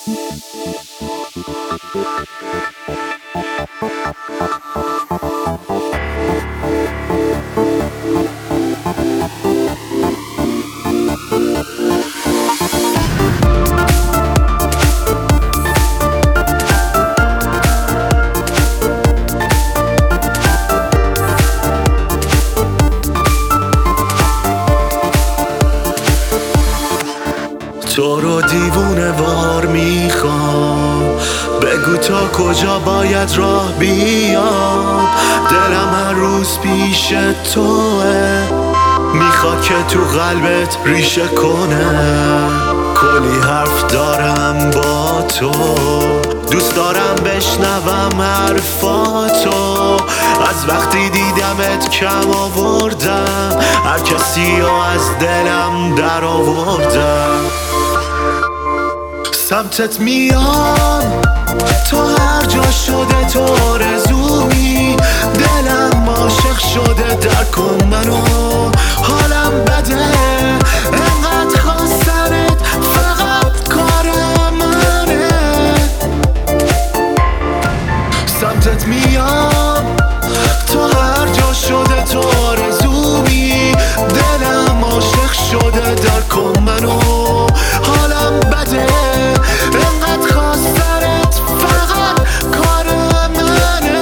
تو رو دیوونه وار میخوام، بگو تا کجا باید راه بیام. دلم هر روز پیش توه، میخواد که تو قلبت ریشه کنه. کلی حرف دارم با تو، دوست دارم بشنوم حرفاتو. از وقتی دیدمت کم آوردم، هر کسی رو از دلم در آوردم. سمتت میام، تو هر جا شده تو آرزویی. دلم عاشق شده، درک کن منو، حالم بده انقدر خواستنت، فقط کار منه. سمتت میام، تو هر جا شده تو آرزویی. دلم عاشق شده، درک کن منو، حالم بده انقدر خواستنت، فقط کار منه.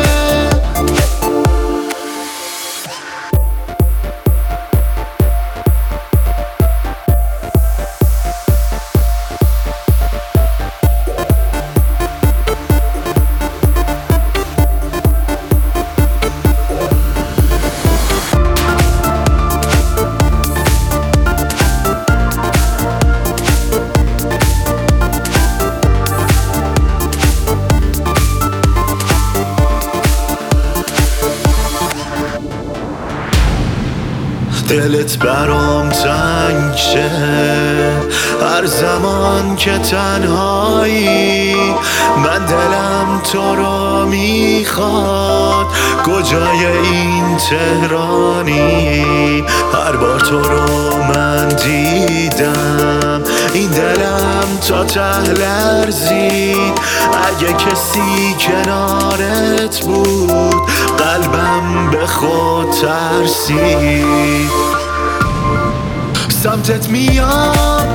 دلت برام تنگ شه هر زمان که تنهایی. من دلم تو رو میخواد، کجای این تهرانی. هر بار تو رو من دیدم، این دلم تا ته لرزید. اگه کسی کنارت بود، قلبم به خود ترسید. سمتت میام،